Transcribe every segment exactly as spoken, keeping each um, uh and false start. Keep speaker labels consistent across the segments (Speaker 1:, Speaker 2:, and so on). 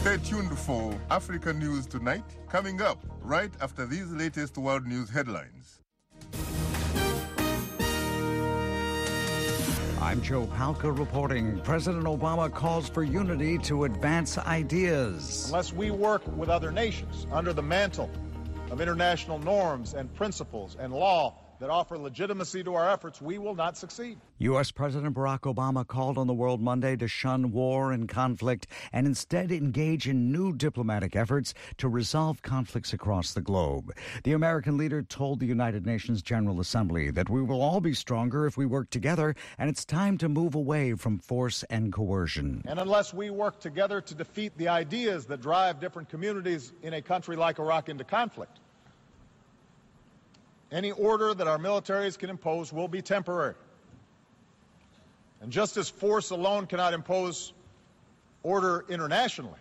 Speaker 1: Stay tuned for Africa News Tonight, coming up right after these latest world news headlines.
Speaker 2: I'm Joe Palca reporting. President Obama calls for unity to advance ideas.
Speaker 3: Unless we work with other nations under the mantle of international norms and principles and law that offer legitimacy to our efforts, we will not succeed.
Speaker 2: U S. President Barack Obama called on the world Monday to shun war and conflict and instead engage in new diplomatic efforts to resolve conflicts across the globe. The American leader told the United Nations General Assembly that we will all be stronger if we work together, and it's time to move away from force and coercion.
Speaker 3: And unless we work together to defeat the ideas that drive different communities in a country like Iraq into conflict, any order that our militaries can impose will be temporary. And just as force alone cannot impose order internationally,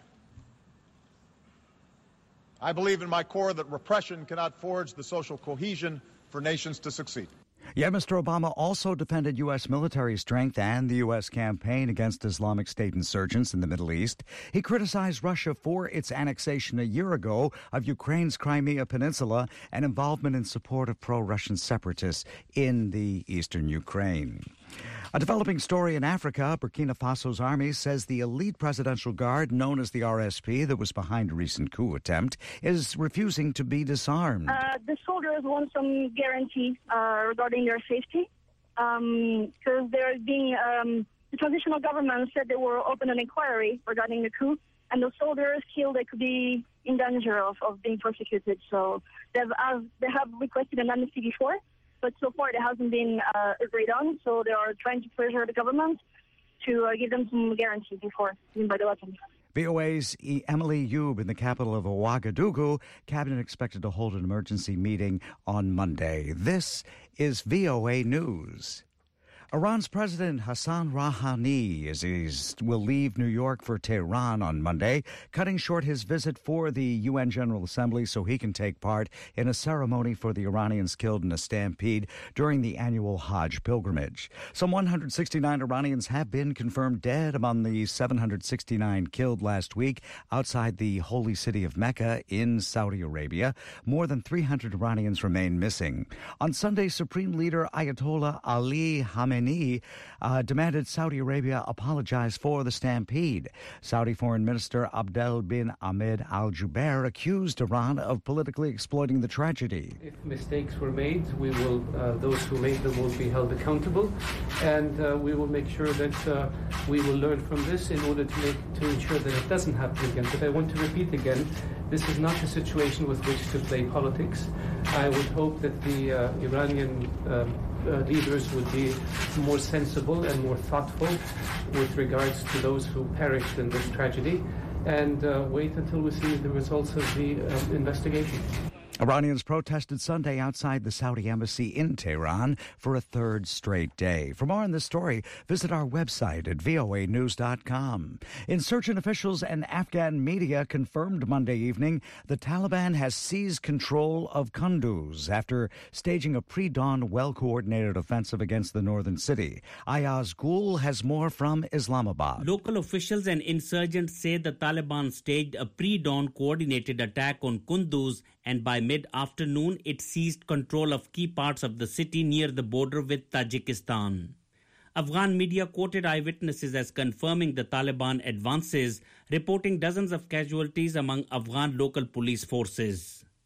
Speaker 3: I believe in my core that repression cannot forge the social cohesion for nations to succeed.
Speaker 2: Yet Mister Obama also defended U S military strength and the U S campaign against Islamic State insurgents in the Middle East. He criticized Russia for its annexation a year ago of Ukraine's Crimea Peninsula and involvement in support of pro-Russian separatists in the eastern Ukraine. A developing story in Africa, Burkina Faso's army says the elite presidential guard known as the R S P that was behind a recent coup attempt is refusing to be disarmed.
Speaker 4: Uh, the soldiers want some guarantee uh, regarding their safety because um, they're being, um, the transitional government said they will open an inquiry regarding the coup, and the soldiers feel they could be in danger of, of being persecuted. So they've, uh, they have requested an amnesty before, but so far it hasn't been uh, agreed on, so they are trying to pressure the government to uh, give them some guarantee before being by the weapons.
Speaker 2: V O A's Emily Youb in the capital of Ouagadougou. Cabinet expected to hold an emergency meeting on Monday. This is V O A News. Iran's President Hassan Rouhani is, is, will leave New York for Tehran on Monday, cutting short his visit for the U N General Assembly so he can take part in a ceremony for the Iranians killed in a stampede during the annual Hajj pilgrimage. Some one hundred sixty-nine Iranians have been confirmed dead among the seven hundred sixty-nine killed last week outside the holy city of Mecca in Saudi Arabia. More than three hundred Iranians remain missing. On Sunday, Supreme Leader Ayatollah Ali Khamenei Uh, demanded Saudi Arabia apologize for the stampede. Saudi Foreign Minister Abdel bin Ahmed Al Jubeir accused Iran of politically exploiting the tragedy.
Speaker 5: If mistakes were made, we will, uh, those who made them will be held accountable, and uh, we will make sure that uh, we will learn from this in order to make to ensure that it doesn't happen again. But I want to repeat again, this is not a situation with which to play politics. I would hope that the uh, Iranian um, Uh, leaders would be more sensible and more thoughtful with regards to those who perished in this tragedy, and uh, wait until we see the results of the uh, investigation.
Speaker 2: Iranians protested Sunday outside the Saudi embassy in Tehran for a third straight day. For more on this story, visit our website at V O A news dot com. Insurgent officials and Afghan media confirmed Monday evening the Taliban has seized control of Kunduz after staging a pre-dawn, well-coordinated offensive against the northern city. Ayaz Gul has more from Islamabad.
Speaker 6: Local officials and insurgents say the Taliban staged a pre-dawn coordinated attack on Kunduz, and by mid-afternoon it seized control of key parts of the city near the border with Tajikistan. Afghan media quoted eyewitnesses as confirming the Taliban advances, reporting dozens of casualties among Afghan local police forces.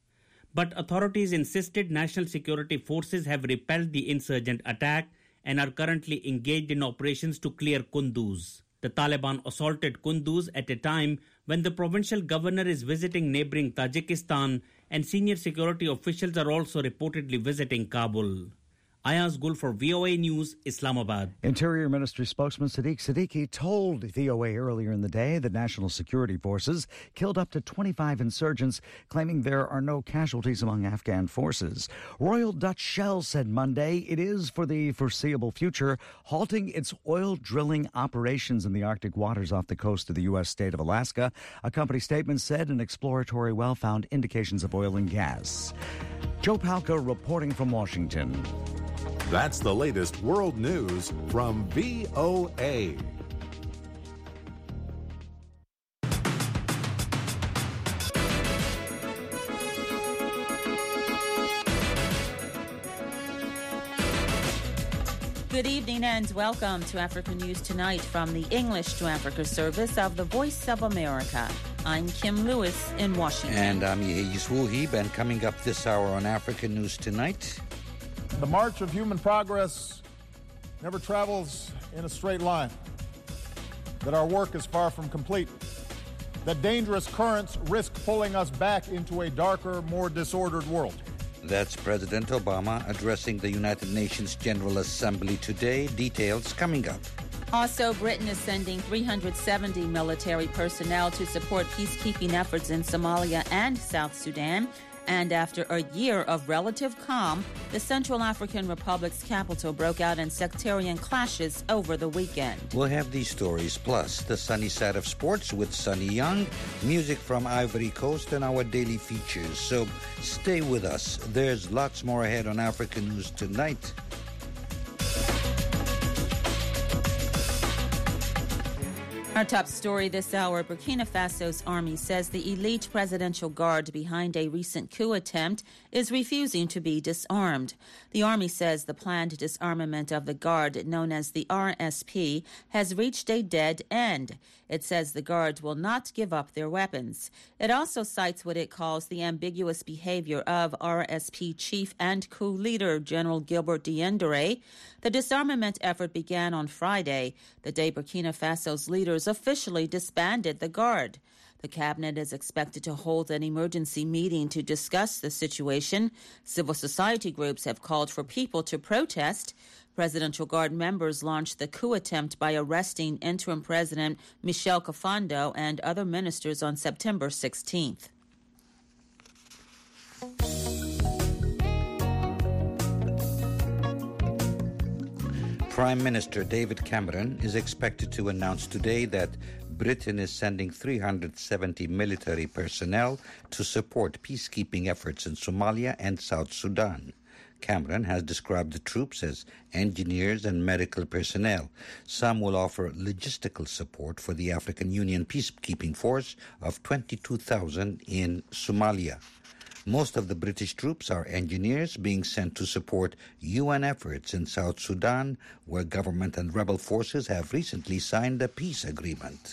Speaker 6: But authorities insisted national security forces have repelled the insurgent attack and are currently engaged in operations to clear Kunduz. The Taliban assaulted Kunduz at a time when the provincial governor is visiting neighboring Tajikistan, and senior security officials are also reportedly visiting Kabul. Ayaz Gul for V O A News, Islamabad.
Speaker 2: Interior Ministry spokesman Sadiq Siddiqui told V O A earlier in the day that national security forces killed up to twenty-five insurgents, claiming there are no casualties among Afghan forces. Royal Dutch Shell said Monday it is, for the foreseeable future, halting its oil drilling operations in the Arctic waters off the coast of the U S state of Alaska. A company statement said an exploratory well found indications of oil and gas. Joe Palca reporting from Washington.
Speaker 7: That's the latest world news from V O A.
Speaker 8: Good evening and welcome to Africa News Tonight from the English to Africa service of the Voice of America. I'm Kim Lewis in Washington.
Speaker 9: And I'm Yehis Wuhib, and coming up this hour on Africa News Tonight.
Speaker 3: The march of human progress never travels in a straight line. That our work is far from complete. That dangerous currents risk pulling us back into a darker, more disordered world.
Speaker 9: That's President Obama addressing the United Nations General Assembly today. Details coming up.
Speaker 8: Also, Britain is sending three hundred seventy military personnel to support peacekeeping efforts in Somalia and South Sudan. And after a year of relative calm, the Central African Republic's capital broke out in sectarian clashes over the weekend.
Speaker 9: We'll have these stories, plus the sunny side of sports with Sunny Young, music from Ivory Coast, and our daily features. So stay with us. There's lots more ahead on Africa News Tonight.
Speaker 8: Our top story this hour, Burkina Faso's army says the elite presidential guard behind a recent coup attempt is refusing to be disarmed. The army says the planned disarmament of the guard, known as the R S P, has reached a dead end. It says the guard will not give up their weapons. It also cites what it calls the ambiguous behavior of R S P chief and coup leader General Gilbert Diendéré. The disarmament effort began on Friday, the day Burkina Faso's leaders officially disbanded the guard. The cabinet is expected to hold an emergency meeting to discuss the situation. Civil society groups have called for people to protest. Presidential Guard members launched the coup attempt by arresting interim President Michel Kafando and other ministers on September sixteenth.
Speaker 9: Prime Minister David Cameron is expected to announce today that Britain is sending three hundred seventy military personnel to support peacekeeping efforts in Somalia and South Sudan. Cameron has described the troops as engineers and medical personnel. Some will offer logistical support for the African Union peacekeeping force of twenty-two thousand in Somalia. Most of the British troops are engineers being sent to support U N efforts in South Sudan, where government and rebel forces have recently signed a peace agreement.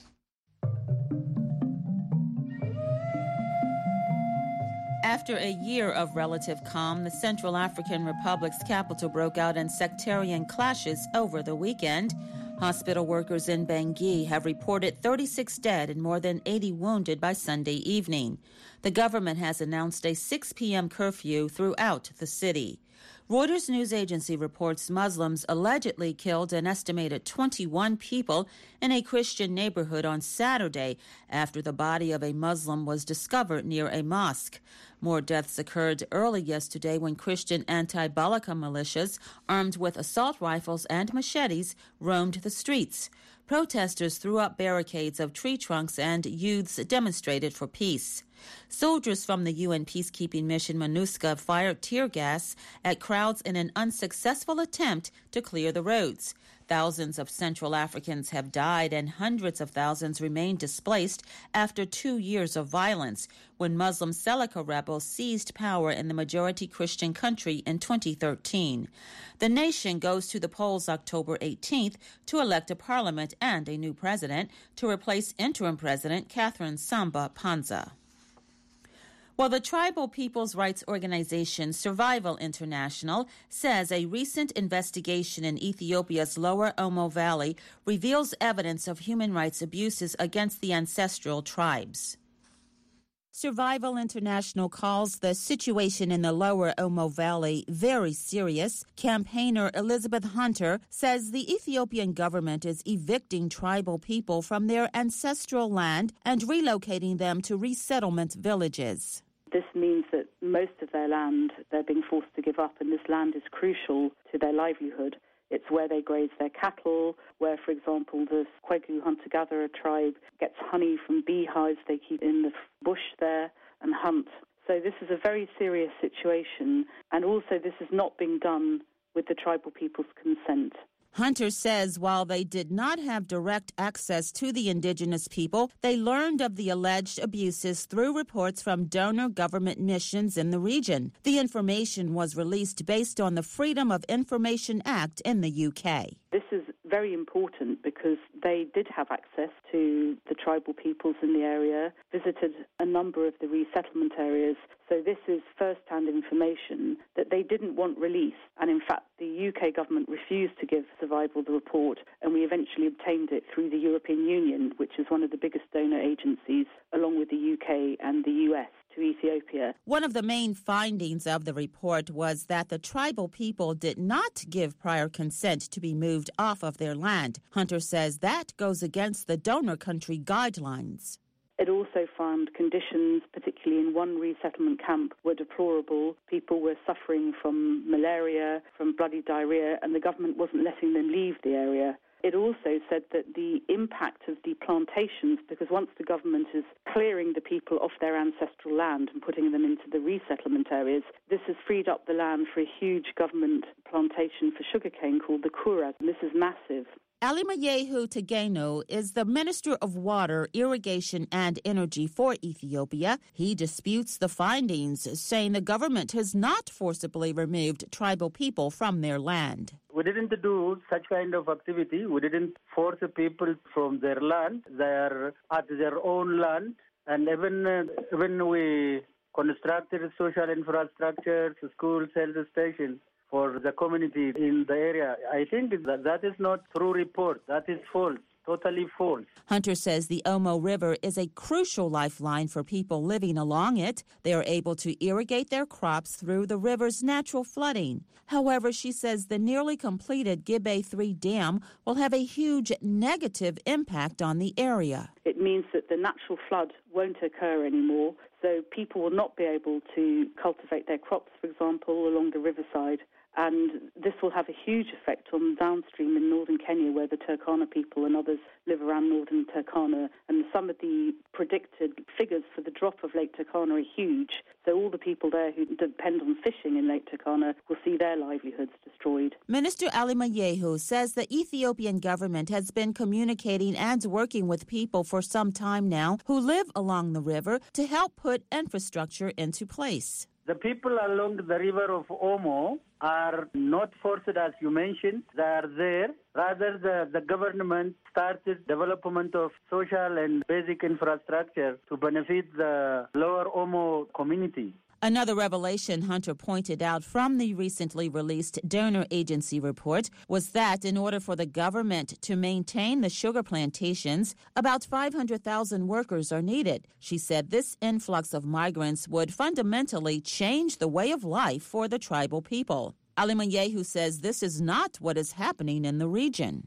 Speaker 8: After a year of relative calm, the Central African Republic's capital broke out in sectarian clashes over the weekend. Hospital workers in Bangui have reported thirty-six dead and more than eighty wounded by Sunday evening. The government has announced a six p.m. curfew throughout the city. Reuters news agency reports Muslims allegedly killed an estimated twenty-one people in a Christian neighborhood on Saturday after the body of a Muslim was discovered near a mosque. More deaths occurred early yesterday when Christian anti-Balaka militias, armed with assault rifles and machetes, roamed the streets. Protesters threw up barricades of tree trunks and youths demonstrated for peace. Soldiers from the U N peacekeeping mission MONUSCO fired tear gas at crowds in an unsuccessful attempt to clear the roads. Thousands of Central Africans have died and hundreds of thousands remain displaced after two years of violence when Muslim Seleka rebels seized power in the majority Christian country in twenty thirteen. The nation goes to the polls October eighteenth to elect a parliament and a new president to replace interim president Catherine Samba Panza. Well, the tribal people's rights organization Survival International says a recent investigation in Ethiopia's lower Omo Valley reveals evidence of human rights abuses against the ancestral tribes. Survival International calls the situation in the lower Omo Valley very serious. Campaigner Elizabeth Hunter says the Ethiopian government is evicting tribal people from their ancestral land and relocating them to resettlement villages.
Speaker 10: This means that most of their land they're being forced to give up, and this land is crucial to their livelihood. It's where they graze their cattle, where, for example, the Kwegu hunter-gatherer tribe gets honey from beehives they keep in the bush there and hunt. So this is a very serious situation, and also this is not being done with the tribal people's consent.
Speaker 8: Hunter says while they did not have direct access to the indigenous people, they learned of the alleged abuses through reports from donor government missions in the region. The information was released based on the Freedom of Information Act in the U K.
Speaker 10: This is very important because they did have access to the tribal peoples in the area, visited a number of the resettlement areas. So this is first-hand information that they didn't want released. And in fact, the U K government refused to give Survival the report, and we eventually obtained it through the European Union, which is one of the biggest donor agencies, along with the U K and the U S. to Ethiopia.
Speaker 8: One of the main findings of the report was that the tribal people did not give prior consent to be moved off of their land. Hunter says that goes against the donor country guidelines.
Speaker 10: It also found conditions, particularly in one resettlement camp, were deplorable. People were suffering from malaria, from bloody diarrhea, and the government wasn't letting them leave the area. It also said that the impact of the plantations, because once the government is clearing the people off their ancestral land and putting them into the resettlement areas, this has freed up the land for a huge government plantation for sugarcane called the Kuras, and this is massive.
Speaker 8: Alimayehu Tegeno is the Minister of Water, Irrigation and Energy for Ethiopia. He disputes the findings, saying the government has not forcibly removed tribal people from their land.
Speaker 11: We didn't do such kind of activity. We didn't force people from their land. They are at their own land. And even uh, when we constructed social infrastructure, schools, health stations for the community in the area, I think that that is not true report. That is false. Totally false.
Speaker 8: Hunter says the Omo River is a crucial lifeline for people living along it. They are able to irrigate their crops through the river's natural flooding. However, she says the nearly completed Gibe three Dam will have a huge negative impact on the area.
Speaker 10: It means that the natural flood won't occur anymore, so people will not be able to cultivate their crops, for example, along the riverside. And this will have a huge effect on downstream in northern Kenya, where the Turkana people and others live around northern Turkana. And some of the predicted figures for the drop of Lake Turkana are huge. So all the people there who depend on fishing in Lake Turkana will see their livelihoods destroyed.
Speaker 8: Minister Alimayehu says the Ethiopian government has been communicating and working with people for some time now who live along the river to help put infrastructure into place.
Speaker 11: The people along the river of Omo are not forced, as you mentioned. They are there. Rather, the, the government started development of social and basic infrastructure to benefit the lower Omo community.
Speaker 8: Another revelation Hunter pointed out from the recently released donor agency report was that in order for the government to maintain the sugar plantations, about five hundred thousand workers are needed. She said this influx of migrants would fundamentally change the way of life for the tribal people. Alimayehu says this is not what is happening in the region.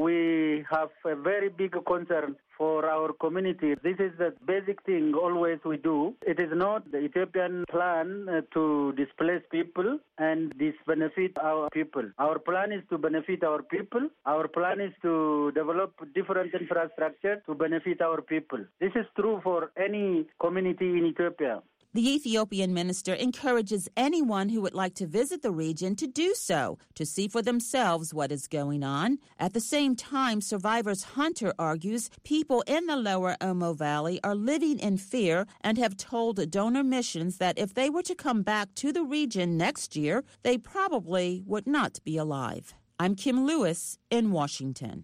Speaker 11: We have a very big concern for our community. This is the basic thing always we do. It is not the Ethiopian plan uh, to displace people and disbenefit our people. Our plan is to benefit our people. Our plan is to develop different infrastructure to benefit our people. This is true for any community in Ethiopia.
Speaker 8: The Ethiopian minister encourages anyone who would like to visit the region to do so, to see for themselves what is going on. At the same time, Survivors Hunter argues people in the lower Omo Valley are living in fear and have told donor missions that if they were to come back to the region next year, they probably would not be alive. I'm Kim Lewis in Washington.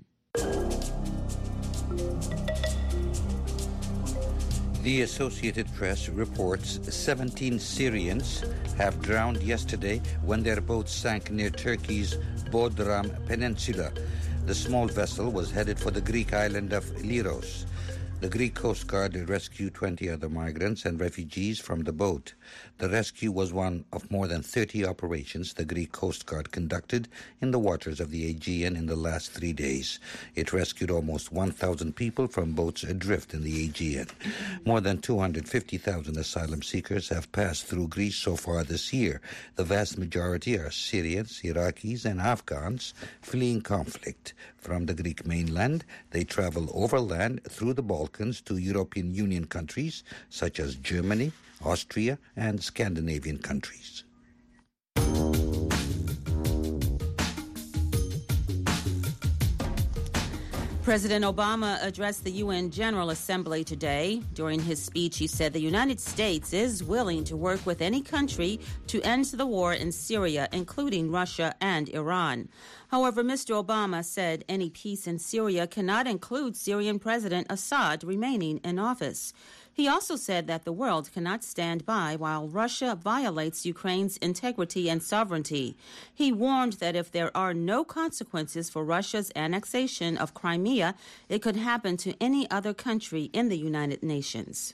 Speaker 9: The Associated Press reports seventeen Syrians have drowned yesterday when their boat sank near Turkey's Bodrum Peninsula. The small vessel was headed for the Greek island of Liros. The Greek Coast Guard rescued twenty other migrants and refugees from the boat. The rescue was one of more than thirty operations the Greek Coast Guard conducted in the waters of the Aegean in the last three days. It rescued almost one thousand people from boats adrift in the Aegean. More than two hundred fifty thousand asylum seekers have passed through Greece so far this year. The vast majority are Syrians, Iraqis, and Afghans fleeing conflict. From the Greek mainland, they travel overland through the Balkans to European Union countries such as Germany, Austria, and Scandinavian countries.
Speaker 8: President Obama addressed the U N General Assembly today. During his speech, he said the United States is willing to work with any country to end the war in Syria, including Russia and Iran. However, Mister Obama said any peace in Syria cannot include Syrian President Assad remaining in office. He also said that the world cannot stand by while Russia violates Ukraine's integrity and sovereignty. He warned that if there are no consequences for Russia's annexation of Crimea, it could happen to any other country in the United Nations.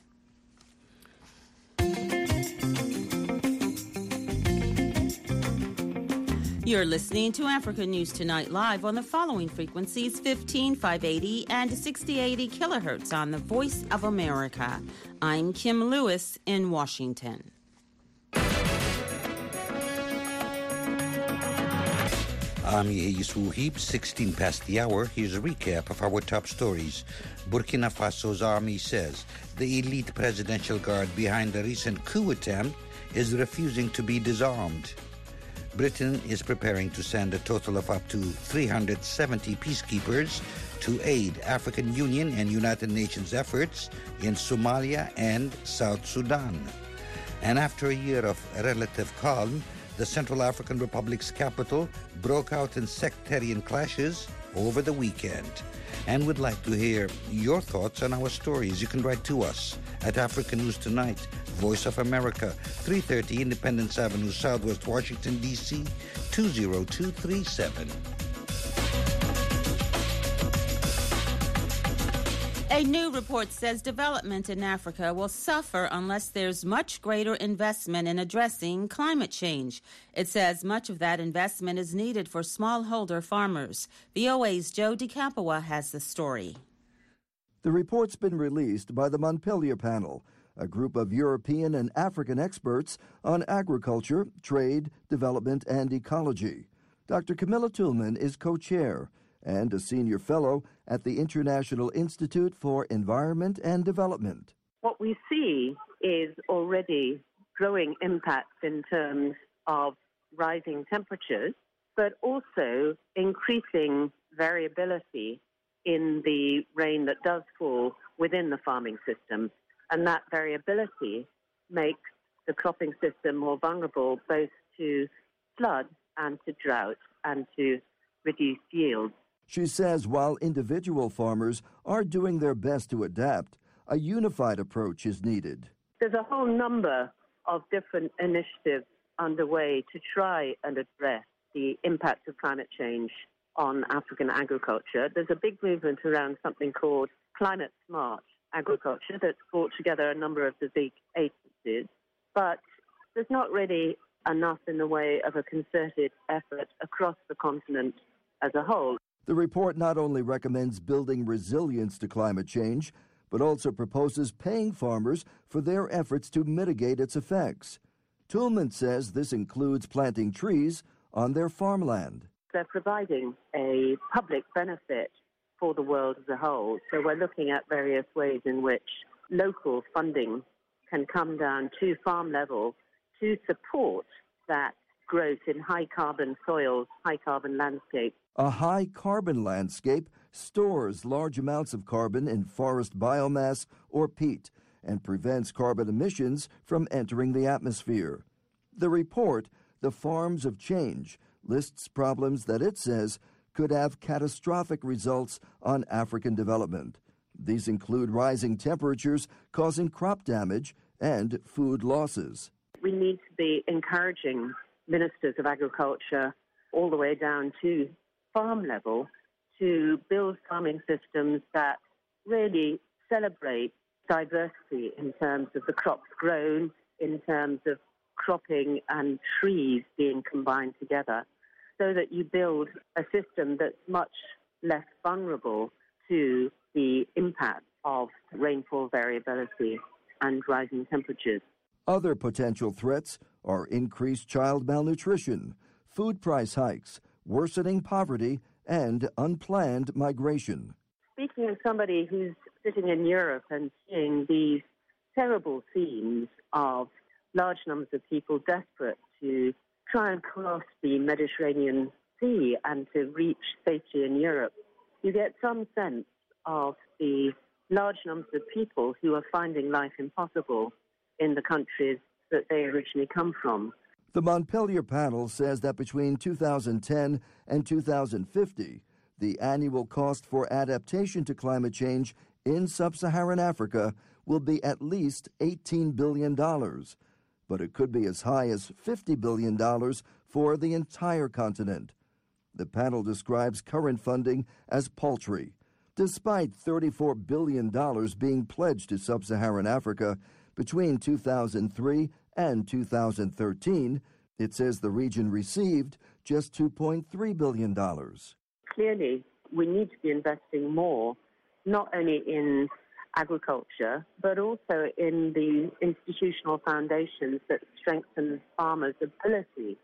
Speaker 8: You're listening to Africa News Tonight live on the following frequencies: fifteen, five eighty and sixty eighty kilohertz on the Voice of America. I'm Kim Lewis in Washington.
Speaker 9: I'm Yehis Wuhib, sixteen past the hour. Here's a recap of our top stories. Burkina Faso's army says the elite presidential guard behind the recent coup attempt is refusing to be disarmed. Britain is preparing to send a total of up to three hundred seventy peacekeepers to aid African Union and United Nations efforts in Somalia and South Sudan. And after a year of relative calm, the Central African Republic's capital broke out in sectarian clashes over the weekend. And we'd like to hear your thoughts on our stories. You can write to us at Africa News Tonight, Voice of America, three thirty Independence Avenue, Southwest Washington, D C, two zero two three seven.
Speaker 8: A new report says development in Africa will suffer unless there's much greater investment in addressing climate change. It says much of that investment is needed for smallholder farmers. V O A's Joe DeCampoa has the story.
Speaker 12: The report's been released by the Montpellier Panel, a group of European and African experts on agriculture, trade, development, and ecology. Doctor Camilla Toulmin is co-chair and a senior fellow at the International Institute for Environment and Development.
Speaker 13: What we see is already growing impacts in terms of rising temperatures, but also increasing variability in the rain that does fall within the farming system. And that variability makes the cropping system more vulnerable both to flood and to drought and to reduced yields.
Speaker 12: She says while individual farmers are doing their best to adapt, a unified approach is needed.
Speaker 13: There's a whole number of different initiatives underway to try and address the impact of climate change on African agriculture. There's a big movement around something called Climate Smart Agriculture that's brought together a number of the big agencies, but there's not really enough in the way of a concerted effort across the continent as a whole.
Speaker 12: The report not only recommends building resilience to climate change, but also proposes paying farmers for their efforts to mitigate its effects. Toulmin says this includes planting trees on their farmland.
Speaker 13: They're providing a public benefit for the world as a whole. So we're looking at various ways in which local funding can come down to farm level to support that growth in high-carbon soils, high-carbon landscapes.
Speaker 12: A high-carbon landscape stores large amounts of carbon in forest biomass or peat and prevents carbon emissions from entering the atmosphere. The report, The Farms of Change, lists problems that it says could have catastrophic results on African development. These include rising temperatures causing crop damage and food losses.
Speaker 13: We need to be encouraging ministers of agriculture all the way down to farm level to build farming systems that really celebrate diversity in terms of the crops grown, in terms of cropping and trees being combined together, so that you build a system that's much less vulnerable to the impact of rainfall variability and rising temperatures.
Speaker 12: Other potential threats are increased child malnutrition, food price hikes, worsening poverty, and unplanned migration.
Speaker 13: Speaking of somebody who's sitting in Europe and seeing these terrible scenes of large numbers of people desperate to try and cross the Mediterranean Sea and to reach safety in Europe, you get some sense of the large numbers of people who are finding life impossible in the countries that they originally come from.
Speaker 12: The Montpelier panel says that between two thousand ten and two thousand fifty, the annual cost for adaptation to climate change in sub-Saharan Africa will be at least eighteen billion dollars, but it could be as high as fifty billion dollars for the entire continent. The panel describes current funding as paltry. Despite thirty-four billion dollars being pledged to sub-Saharan Africa between two thousand three and two thousand thirteen, it says the region received just two point three billion dollars.
Speaker 13: Clearly, we need to be investing more, not only in agriculture, but also in the institutional foundations that strengthen farmers' ability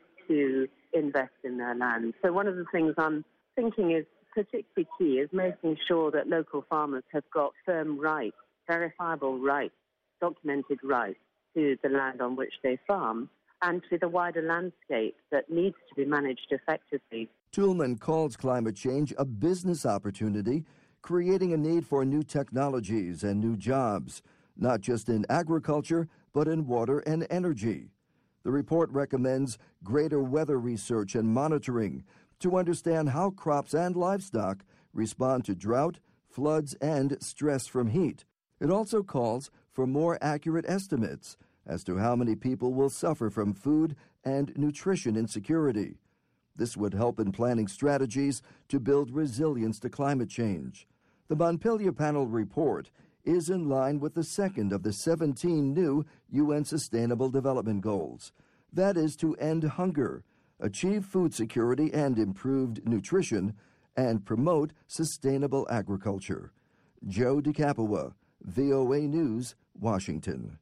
Speaker 13: to invest in their land. So one of the things I'm thinking is particularly key is making sure that local farmers have got firm rights, verifiable rights, documented rights to the land on which they farm and to the wider landscape that needs to be managed effectively.
Speaker 12: Toulmin calls climate change a business opportunity, creating a need for new technologies and new jobs, not just in agriculture, but in water and energy. The report recommends greater weather research and monitoring to understand how crops and livestock respond to drought, floods, and stress from heat. It also calls for more accurate estimates as to how many people will suffer from food and nutrition insecurity. This would help in planning strategies to build resilience to climate change. The Montpelier Panel report is in line with the second of the seventeen new U N Sustainable Development Goals. That is to end hunger, achieve food security and improved nutrition, and promote sustainable agriculture. Joe DeCapua, V O A News, Washington.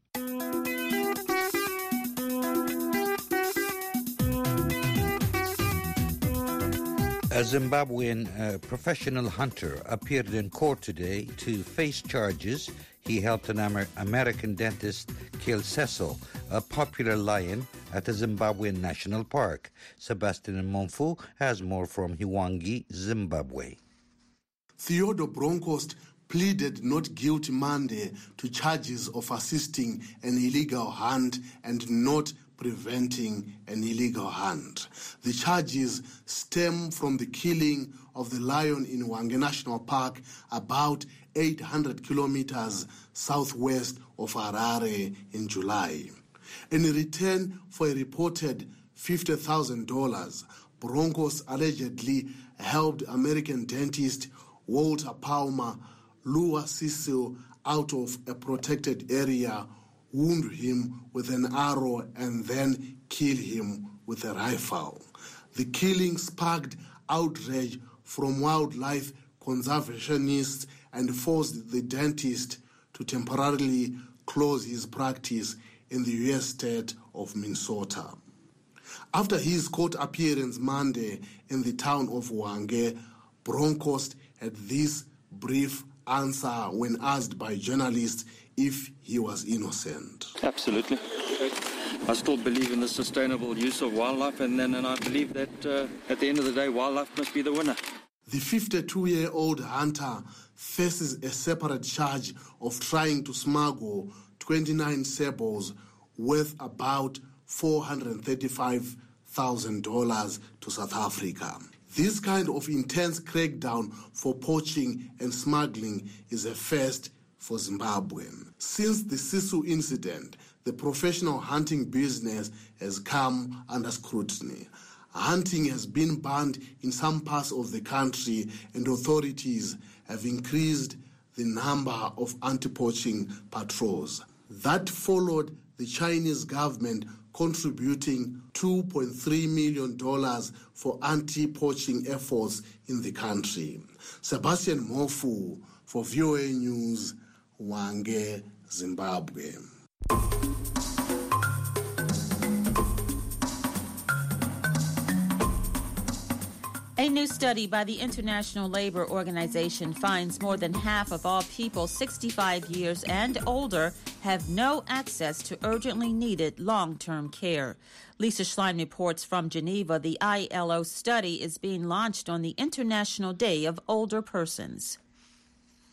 Speaker 9: A Zimbabwean uh, professional hunter appeared in court today to face charges. He helped an Amer- American dentist kill Cecil, a popular lion, at a Zimbabwean national park. Sebastian Monfu has more from Hwange, Zimbabwe.
Speaker 14: Theodore Bronkhorst pleaded not guilty Monday to charges of assisting an illegal hunt and not preventing an illegal hunt. The charges stem from the killing of the lion in Hwange National Park, about eight hundred kilometers southwest of Harare, in July. In return for a reported fifty thousand dollars, Bronkhorst allegedly helped American dentist Walter Palmer lure Cecil out of a protected area, wound him with an arrow, and then kill him with a rifle. The killing sparked outrage from wildlife conservationists and forced the dentist to temporarily close his practice in the U S state of Minnesota. After his court appearance Monday in the town of Hwange, Bronkhorst had this brief answer when asked by journalists if he was innocent.
Speaker 15: Absolutely. I still believe in the sustainable use of wildlife, and then and I believe that uh, at the end of the day, wildlife must be the winner.
Speaker 14: The fifty-two-year-old hunter faces a separate charge of trying to smuggle twenty-nine sables worth about four hundred thirty-five thousand dollars to South Africa. This kind of intense crackdown for poaching and smuggling is a first for Zimbabwe. Since the Sisu incident, the professional hunting business has come under scrutiny. Hunting has been banned in some parts of the country, and authorities have increased the number of anti-poaching patrols. That followed the Chinese government contributing two point three million dollars for anti-poaching efforts in the country. Sebastian Mofu for V O A News, Hwange, Zimbabwe.
Speaker 8: A new study by the International Labour Organization finds more than half of all people sixty-five years and older have no access to urgently needed long-term care. Lisa Schlein reports from Geneva. The I L O study is being launched on the International Day of Older Persons.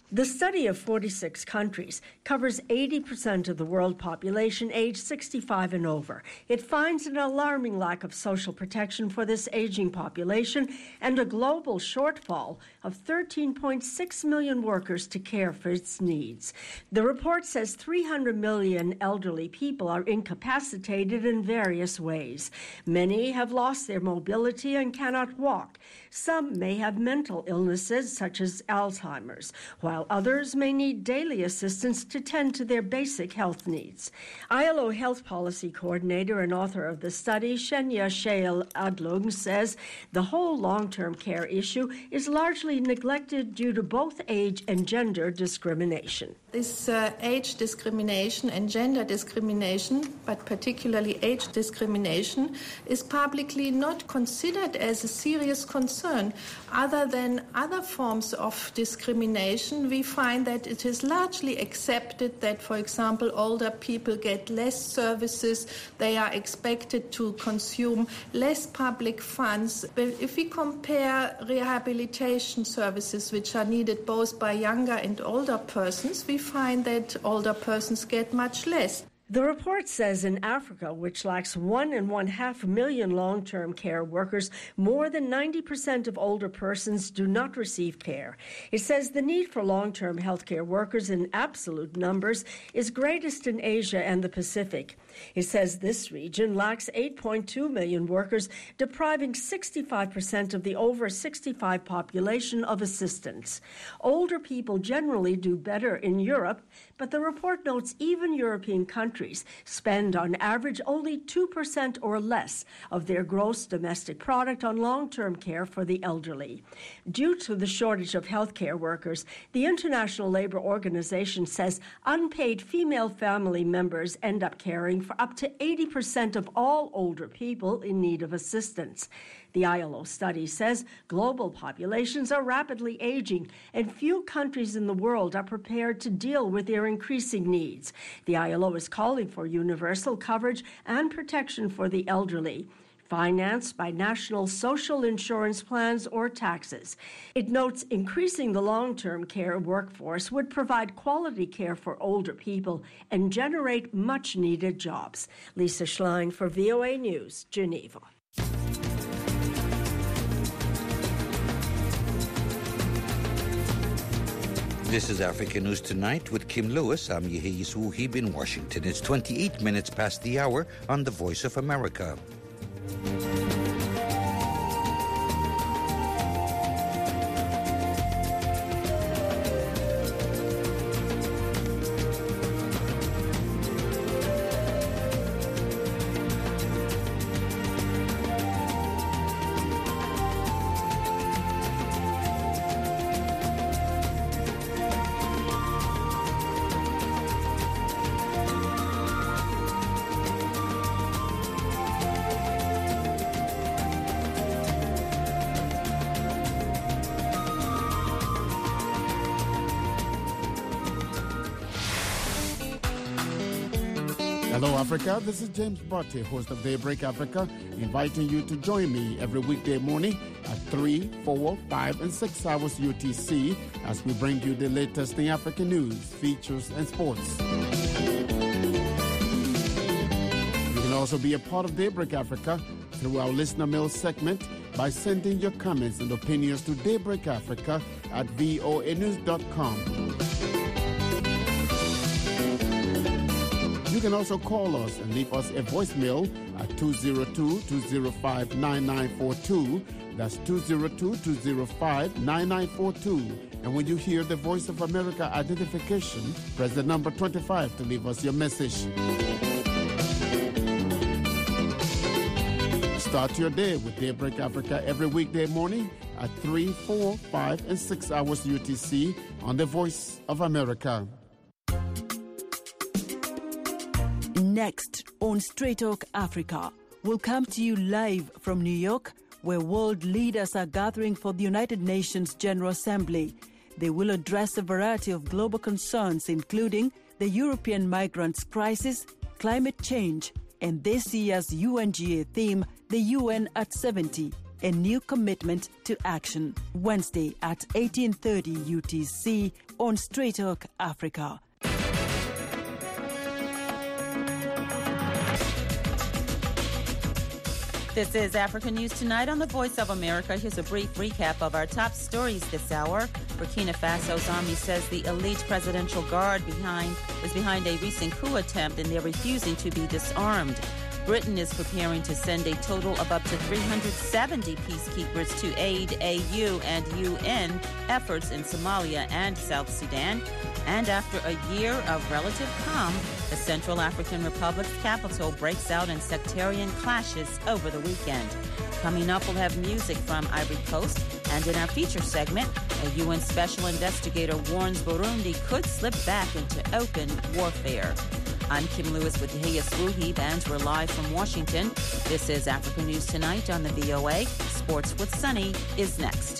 Speaker 16: The study of forty-six countries covers eighty percent of the world population aged sixty-five and over. It finds an alarming lack of social protection for this aging population and a global shortfall of thirteen point six million workers to care for its needs. The report says three hundred million elderly people are incapacitated in various ways. Many have lost their mobility and cannot walk. Some may have mental illnesses such as Alzheimer's, while others may need daily assistance to tend to their basic health needs. I L O Health Policy Coordinator and author of the study, Shenya Shail Adlung, says the whole long-term care issue is largely neglected due to both age and gender discrimination.
Speaker 17: This uh, age discrimination and gender discrimination, but particularly age discrimination, is publicly not considered as a serious concern. Other than other forms of discrimination, we find that it is largely accepted that, for example, older people get less services, they are expected to consume less public funds. But if we compare rehabilitation services, which are needed both by younger and older persons, we find that older persons get much less.
Speaker 16: The report says in Africa, which lacks one and one half million long-term care workers, more than ninety percent of older persons do not receive care. It says the need for long-term health care workers in absolute numbers is greatest in Asia and the Pacific. It says this region lacks eight point two million workers, depriving sixty-five percent of the over sixty-five population of assistance. Older people generally do better in Europe, but the report notes even European countries spend on average only two percent or less of their gross domestic product on long-term care for the elderly. Due to the shortage of healthcare workers, the International Labor Organization says unpaid female family members end up caring for up to eighty percent of all older people in need of assistance. The I L O study says global populations are rapidly aging, and few countries in the world are prepared to deal with their increasing needs. The I L O is calling for universal coverage and protection for the elderly, financed by national social insurance plans or taxes. It notes increasing the long-term care workforce would provide quality care for older people and generate much-needed jobs. Lisa Schlein for V O A News, Geneva.
Speaker 9: This is Africa News Tonight with Kim Lewis. I'm Yehia Suhib in Washington. It's twenty-eight minutes past the hour on the Voice of America.
Speaker 18: Hello, Africa. This is James Barty, host of Daybreak Africa, inviting you to join me every weekday morning at three, four, five, and six hours U T C as we bring you the latest in African news, features, and sports. You can also be a part of Daybreak Africa through our listener mail segment by sending your comments and opinions to Daybreak Africa at voa news dot com. You can also call us and leave us a voicemail at two oh two, two oh five, nine nine four two. That's two oh two, two oh five, nine nine four two. And when you hear the Voice of America identification, press the number twenty-five to leave us your message. Start your day with Daybreak Africa every weekday morning at three, four, five, and six hours U T C on the Voice of America.
Speaker 19: Next on Straight Talk Africa, we'll come to you live from New York, where world leaders are gathering for the United Nations General Assembly. They will address a variety of global concerns, including the European migrants crisis, climate change, and this year's U N G A theme, the U N at seventy. a new commitment to action. Wednesday at eighteen thirty U T C on Straight Talk Africa.
Speaker 8: This is Africa News Tonight on the Voice of America. Here's a brief recap of our top stories this hour. Burkina Faso's army says the elite presidential guard behind is behind a recent coup attempt and they're refusing to be disarmed. Britain is preparing to send a total of up to three hundred seventy peacekeepers to aid A U and U N efforts in Somalia and South Sudan. And after a year of relative calm, the Central African Republic's capital breaks out in sectarian clashes over the weekend. Coming up, we'll have music from Ivory Coast. And in our feature segment, a U N special investigator warns Burundi could slip back into open warfare. I'm Kim Lewis with Tahiyas Ruhib, and we're live from Washington. This is Africa News Tonight on the V O A. Sports with Sunny is next.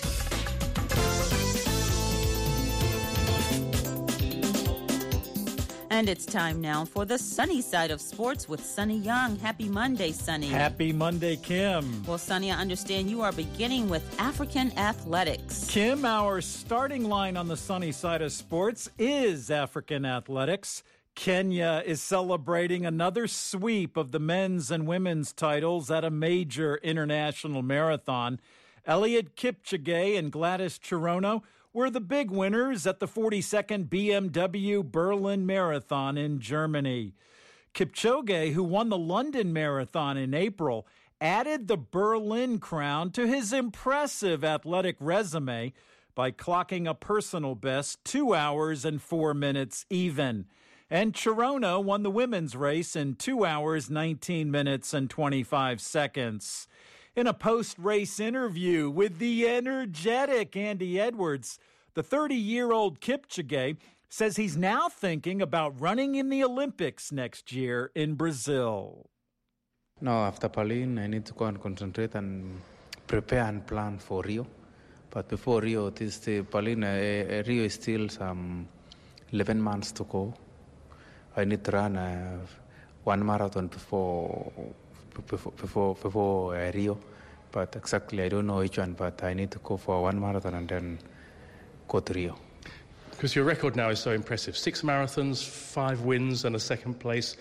Speaker 8: And it's time now for the sunny side of sports with Sunny Young. Happy Monday, Sunny.
Speaker 20: Happy Monday, Kim.
Speaker 8: Well, Sunny, I understand you are beginning with African athletics.
Speaker 20: Kim, our starting line on the sunny side of sports is African athletics. Kenya is celebrating another sweep of the men's and women's titles at a major international marathon. Eliud Kipchoge and Gladys Cherono were the big winners at the forty-second B M W Berlin Marathon in Germany. Kipchoge, who won the London Marathon in April, added the Berlin crown to his impressive athletic resume by clocking a personal best two hours and four minutes even. And Cherono won the women's race in two hours, nineteen minutes, and twenty-five seconds. In a post-race interview with the energetic Andy Edwards, the thirty-year-old Kipchoge says he's now thinking about running in the Olympics next year in Brazil.
Speaker 21: Now, after Berlin, I need to go and concentrate and prepare and plan for Rio. But before Rio, this the Berlin, uh, Rio is still some eleven months to go. I need to run uh, one marathon before before before, before uh, Rio, but exactly I don't know which one. But I need to go for one marathon and then go to Rio.
Speaker 22: Because your record now is so impressive: six marathons, five wins, and a second place.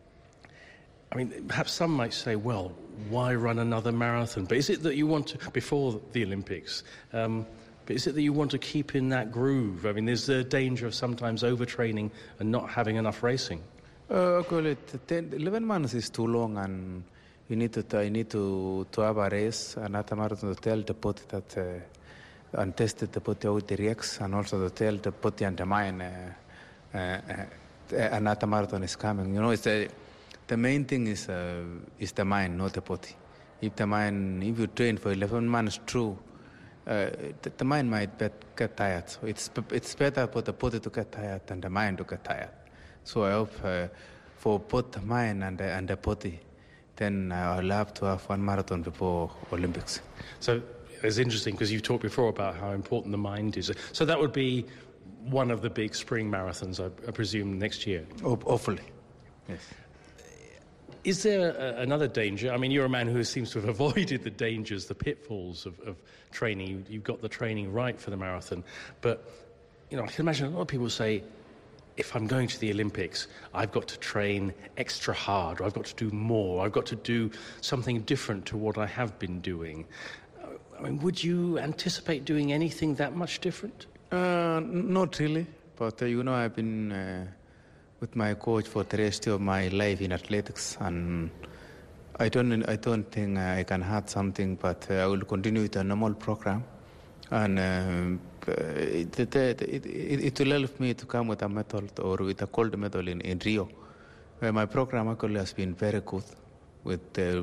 Speaker 22: I mean, perhaps some might say, "Well, why run another marathon?" But is it that you want to before the Olympics? Um, But is it that you want to keep in that groove? I mean, there's the danger of sometimes overtraining and not having enough racing.
Speaker 21: Uh, well, ten, eleven months is too long, and you need to I need to, to have a race, another marathon to tell the body that uh, and test the body how it reacts, and also to tell the body and the mind uh, uh, uh, another marathon is coming. You know, it's the the main thing is uh, is the mind, not the body. If the mind, if you train for eleven months through. Uh, the, the mind might bet, get tired. So it's it's better for the body to get tired than the mind to get tired. So I hope uh, for both the mind and the, and the body, then I'll have to have one marathon before Olympics.
Speaker 22: So it's interesting because you've talked before about how important the mind is. So that would be one of the big spring marathons, I, I presume, next year?
Speaker 21: Oh, hopefully, yes.
Speaker 22: Is there a, another danger? I mean, you're a man who seems to have avoided the dangers, the pitfalls of, of training. You, you've got the training right for the marathon. But, you know, I can imagine a lot of people say, if I'm going to the Olympics, I've got to train extra hard, or I've got to do more, I've got to do something different to what I have been doing. I mean, would you anticipate doing anything that much different?
Speaker 21: Uh, not really. But, uh, you know, I've been... Uh... with my coach for the rest of my life in athletics, and I don't, I don't think I can add something, but I will continue with a normal program, and uh, it, it, it, it will help me to come with a method or with a cold method in, in Rio. Uh, my program actually has been very good. With uh,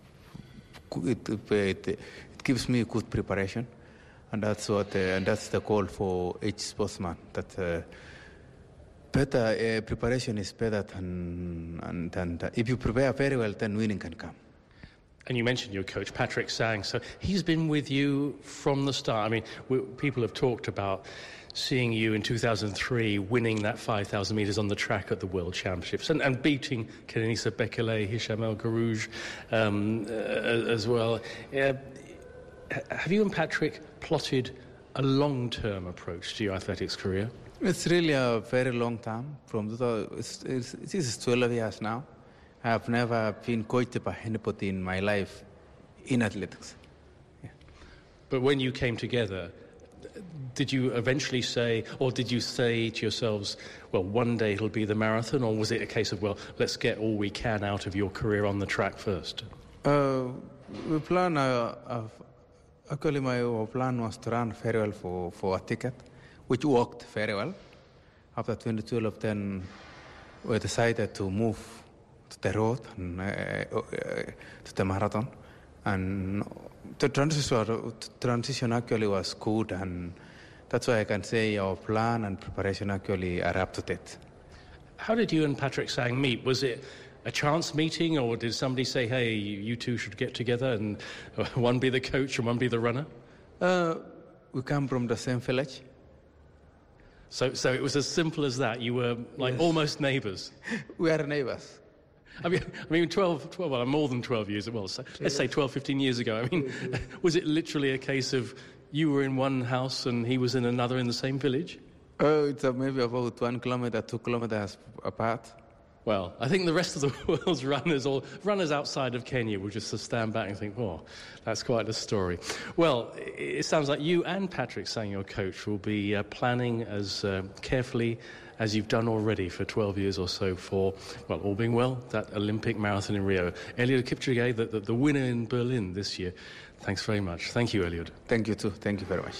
Speaker 21: it, it, it gives me good preparation, and that's what, uh, and that's the goal for each sportsman. That. Uh, Better uh, preparation is better than, and, and uh, if you prepare very well, then winning can come.
Speaker 22: And you mentioned your coach, Patrick Sang. So he's been with you from the start. I mean, we, people have talked about seeing you in two thousand three winning that five thousand metres on the track at the World Championships and, and beating Kenenisa Bekele, Hicham El Guerrouj um, uh, as well. Uh, have you and Patrick plotted a long-term approach to your athletics career?
Speaker 21: It's really a very long time. From the, it's, it's, it is twelve years now. I have never been coached by anybody in my life in athletics. Yeah.
Speaker 22: But when you came together, did you eventually say, or did you say to yourselves, well, one day it'll be the marathon, or was it a case of, well, let's get all we can out of your career on the track first?
Speaker 21: Uh, we plan, uh, uh, actually my plan was to run very well for, for a ticket, which worked very well. After twenty twelve, then we decided to move to the road and uh, uh, to the marathon. And the transition, transition actually was good, and that's why I can say our plan and preparation actually are up to date.
Speaker 22: How did you and Patrick Sang meet? Was it a chance meeting, or did somebody say, hey, you two should get together and one be the coach and one be the runner?
Speaker 21: Uh, we come from the same village.
Speaker 22: So, so it was as simple as that? You were like yes. almost neighbours?
Speaker 21: We are neighbours.
Speaker 22: I mean, I mean, twelve, twelve, well, more than twelve years, well, so, let's say twelve, fifteen years ago. I mean, was it literally a case of you were in one house and he was in another in the same village?
Speaker 21: Oh, it's uh, maybe about one kilometre, two kilometres apart.
Speaker 22: Well, I think the rest of the world's runners, or runners outside of Kenya, will just stand back and think, oh, that's quite a story. Well, it sounds like you and Patrick Sang, your coach, will be uh, planning as uh, carefully as you've done already for twelve years or so for, well, all being well, that Olympic marathon in Rio. Eliud Kipchoge, the, the, the winner in Berlin this year. Thanks very much. Thank you, Eliud.
Speaker 21: Thank you, too. Thank you very much.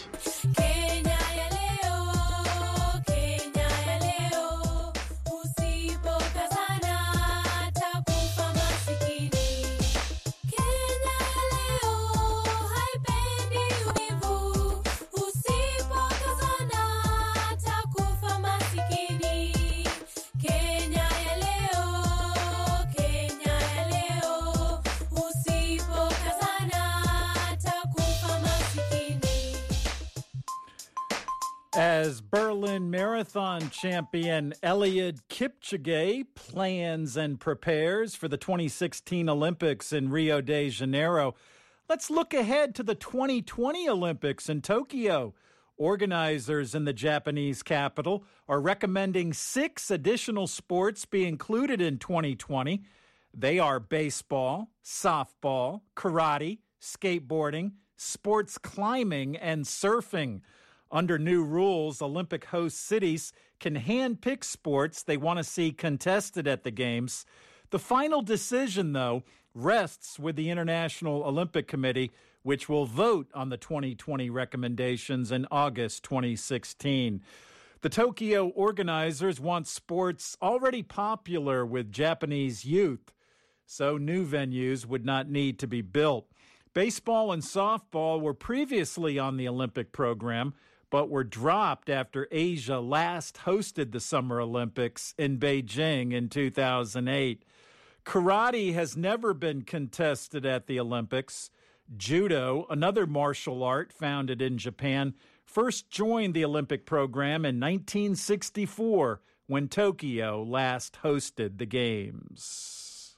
Speaker 20: As Berlin Marathon champion Eliud Kipchoge plans and prepares for the twenty sixteen Olympics in Rio de Janeiro, let's look ahead to the twenty twenty Olympics in Tokyo. Organizers in the Japanese capital are recommending six additional sports be included in twenty twenty. They are baseball, softball, karate, skateboarding, sports climbing, and surfing. Under new rules, Olympic host cities can hand-pick sports they want to see contested at the Games. The final decision, though, rests with the International Olympic Committee, which will vote on the twenty twenty recommendations in August twenty sixteen. The Tokyo organizers want sports already popular with Japanese youth, so new venues would not need to be built. Baseball and softball were previously on the Olympic program, but were dropped after Asia last hosted the Summer Olympics in Beijing in two thousand eight. Karate has never been contested at the Olympics. Judo, another martial art founded in Japan, first joined the Olympic program in nineteen sixty-four when Tokyo last hosted the Games.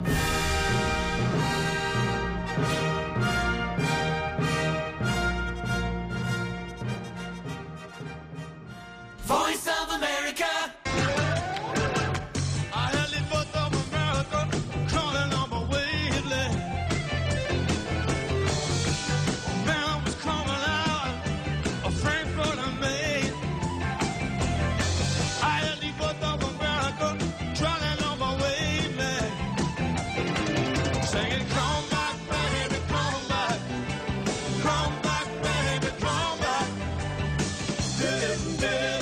Speaker 1: Voice of America. I had the voice of America crawling on my wavelength. Man, I was coming out of Frankfurt and Maine. I had the voice of America crawling on my wavelength. Singing, come back, baby, come back. Come back, baby, come back. Did it,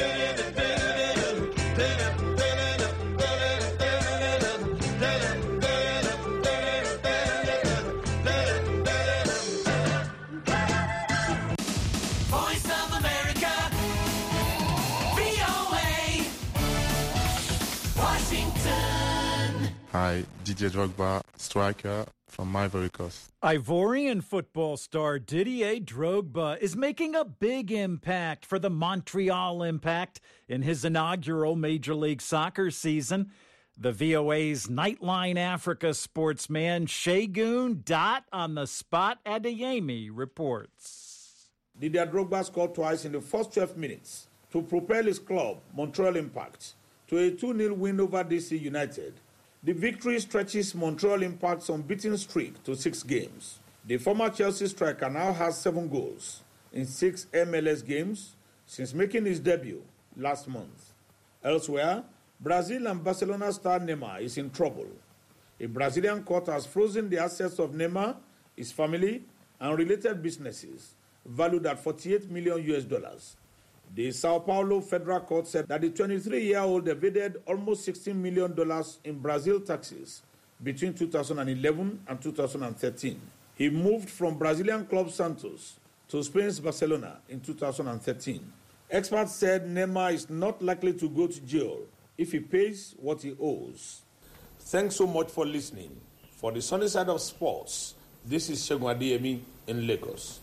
Speaker 4: Hi, Didier Drogba, striker from Ivory Coast.
Speaker 20: Ivorian football star Didier Drogba is making a big impact for the Montreal Impact in his inaugural Major League Soccer season. The V O A's Nightline Africa sportsman Segun Dot on the spot Adeyemi reports.
Speaker 5: Didier Drogba scored twice in the first twelve minutes to propel his club, Montreal Impact, to a two nil win over D C United. The victory stretches Montreal Impact's unbeaten streak to six games. The former Chelsea striker now has seven goals in six M L S games since making his debut last month. Elsewhere, Brazil and Barcelona star Neymar is in trouble. A Brazilian court has frozen the assets of Neymar, his family, and related businesses, valued at forty-eight million U S dollars. The Sao Paulo Federal Court said that the twenty-three-year-old evaded almost sixteen million dollars in Brazil taxes between two thousand eleven and two thousand thirteen. He moved from Brazilian club Santos to Spain's Barcelona in two thousand thirteen. Experts said Neymar is not likely to go to jail if he pays what he owes. Thanks so much for listening. For the sunny side of sports, this is Segun Adeyemi in Lagos.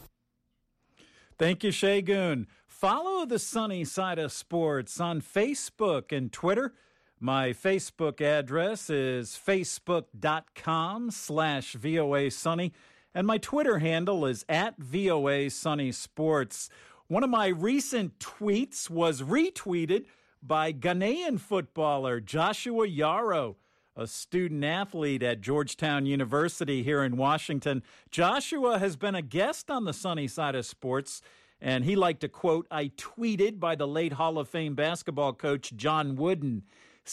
Speaker 20: Thank you, Segun. Follow the sunny side of sports on Facebook and Twitter. My Facebook address is facebook.com slash VOA Sunny, and my Twitter handle is at VOA Sunny Sports. One of my recent tweets was retweeted by Ghanaian footballer Joshua Yaro, a student athlete at Georgetown University here in Washington. Joshua has been a guest on the sunny side of sports, and he liked a quote I tweeted by the late Hall of Fame basketball coach John Wooden.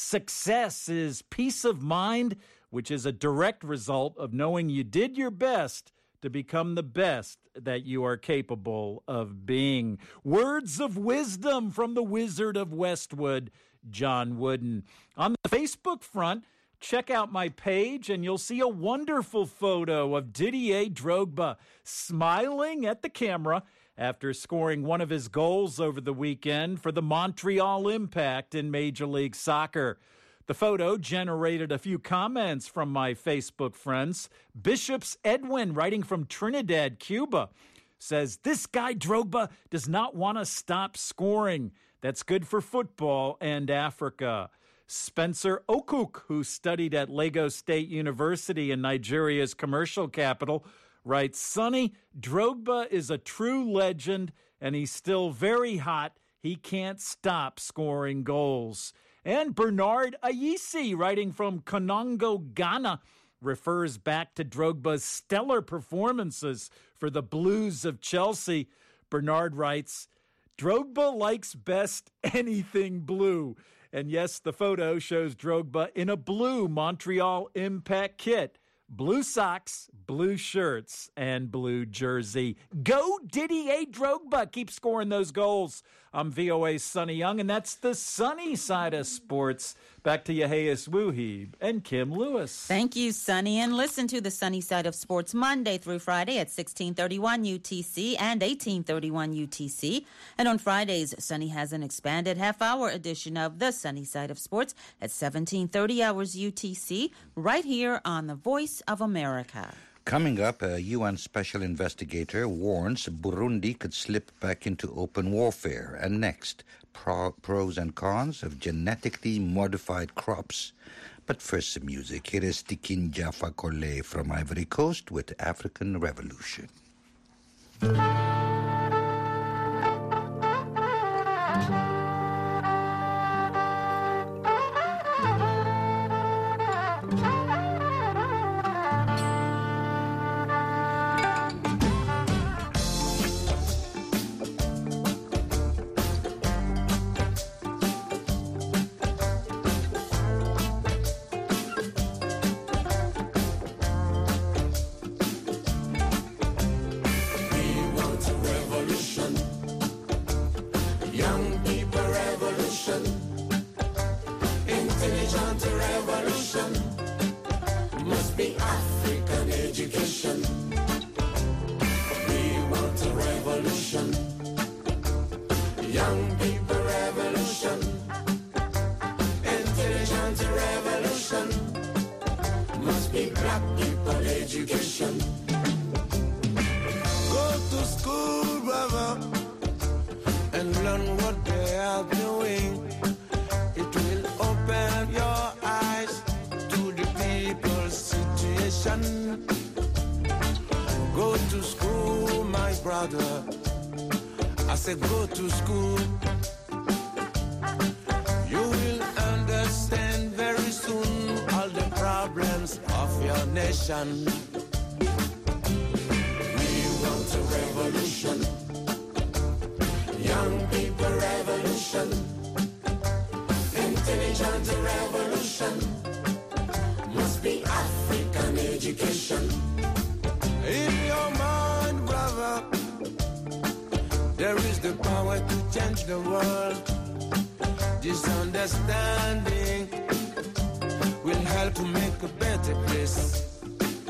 Speaker 20: Success is peace of mind, which is a direct result of knowing you did your best to become the best that you are capable of being. Words of wisdom from the Wizard of Westwood, John Wooden. On the Facebook front, check out my page and you'll see a wonderful photo of Didier Drogba smiling at the camera after scoring one of his goals over the weekend for the Montreal Impact in Major League Soccer. The photo generated a few comments from my Facebook friends. Bishops Edwin, writing from Trinidad, Cuba, says, "This guy Drogba does not want to stop scoring. That's good for football and Africa." Spencer Okuk, who studied at Lagos State University in Nigeria's commercial capital, writes, "Sonny, Drogba is a true legend, and he's still very hot. He can't stop scoring goals." And Bernard Ayisi, writing from Konongo, Ghana, refers back to Drogba's stellar performances for the Blues of Chelsea. Bernard writes, "Drogba likes best anything blue." And yes, the photo shows Drogba in a blue Montreal Impact kit. Blue socks, blue shirts, and blue jersey. Go Didier Drogba. Keep scoring those goals. I'm V O A's Sonny Young, and that's the sunny side of sports. Back to Yahayas Wuhib and Kim Lewis.
Speaker 8: Thank you, Sonny. And listen to the sunny side of sports Monday through Friday at sixteen thirty-one U T C and eighteen thirty-one U T C. And on Fridays, Sonny has an expanded half-hour edition of the sunny side of sports at seventeen thirty hours U T C, right here on the Voice of America.
Speaker 9: Coming up, a U N special investigator warns Burundi could slip back into open warfare. And next, pro- pros and cons of genetically modified crops. But first, some music. Here is Tikin Jaffa Kole from Ivory Coast with African Revolution.
Speaker 1: Learn what they are doing. It will open your eyes revolution. Go to school, my brother. I said go to school. You will understand very soon all the problems of your nation. We want a revolution. Young people revolution. Intelligent revolution. Must be African education. In your mind, brother, there is the power to change the world. This understanding will help to make a better place.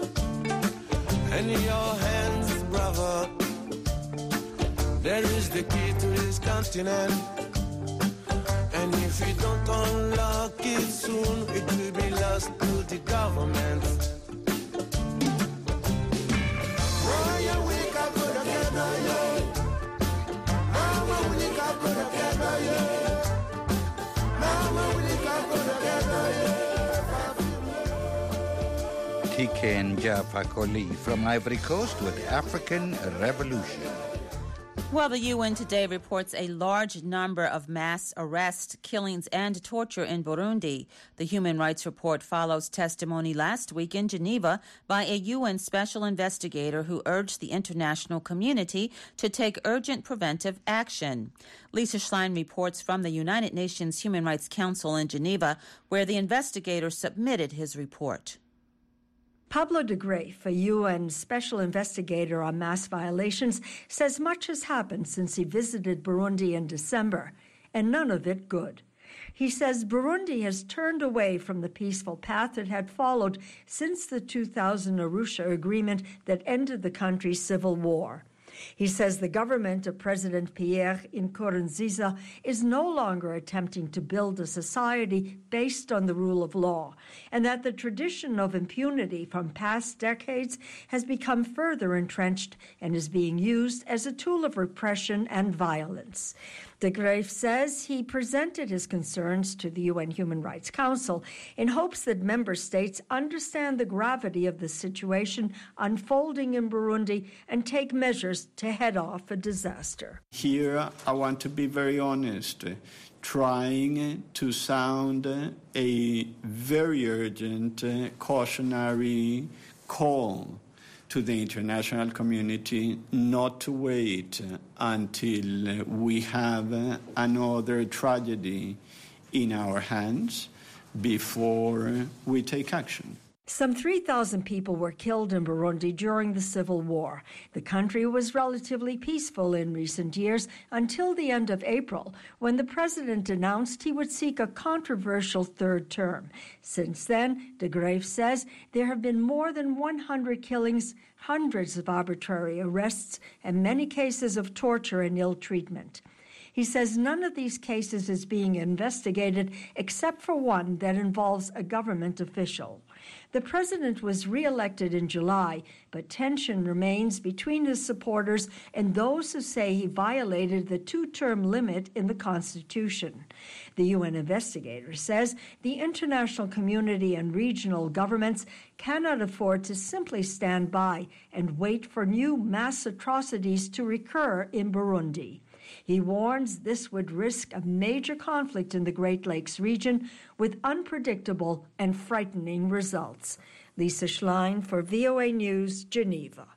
Speaker 1: In your hands, brother, there is the key to this continent. And if we don't unlock it soon, it will be lost to the government. Oh, yeah, we can go together, yeah. Mama, we can go together, yeah. Mama, we can go together, yeah.
Speaker 9: T K and Jaffa Koli from Ivory Coast with African Revolution.
Speaker 8: Well, the U N today reports a large number of mass arrests, killings, and torture in Burundi. The Human Rights Report follows testimony last week in Geneva by a U N special investigator who urged the international community to take urgent preventive action. Lisa Schlein reports from the United Nations Human Rights Council in Geneva, where the investigator submitted his report.
Speaker 16: Pablo de Graef, a U N special investigator on mass violations, says much has happened since he visited Burundi in December, and none of it good. He says Burundi has turned away from the peaceful path it had followed since the two thousand Arusha agreement that ended the country's civil war. He says the government of President Pierre Nkurunziza is no longer attempting to build a society based on the rule of law, and that the tradition of impunity from past decades has become further entrenched and is being used as a tool of repression and violence. De Graef says he presented his concerns to the U N Human Rights Council in hopes that member states understand the gravity of the situation unfolding in Burundi and take measures to head off a disaster.
Speaker 2: Here, I want to be very honest, trying to sound a very urgent cautionary call to the international community not to wait until we have another tragedy in our hands before we take action.
Speaker 16: Some three thousand people were killed in Burundi during the civil war. The country was relatively peaceful in recent years until the end of April, when the president announced he would seek a controversial third term. Since then, de Graef says, there have been more than one hundred killings, hundreds of arbitrary arrests, and many cases of torture and ill treatment. He says none of these cases is being investigated except for one that involves a government official. The president was re-elected in July, but tension remains between his supporters and those who say he violated the two-term limit in the Constitution. The U N investigator says the international community and regional governments cannot afford to simply stand by and wait for new mass atrocities to recur in Burundi. He warns this would risk a major conflict in the Great Lakes region with unpredictable and frightening results. Lisa Schlein for V O A News, Geneva.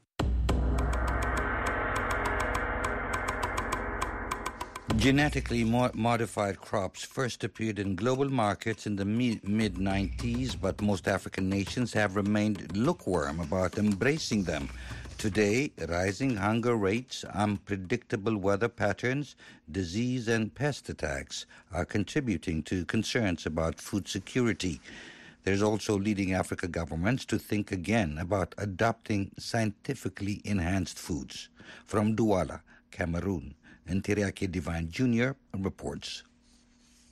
Speaker 9: Genetically mo- modified crops first appeared in global markets in the mi- mid nineties, but most African nations have remained lukewarm about embracing them. Today, rising hunger rates, unpredictable weather patterns, disease and pest attacks are contributing to concerns about food security. There's also leading Africa governments to think again about adopting scientifically enhanced foods. From Douala, Cameroon, Ntiriake Divine Junior reports.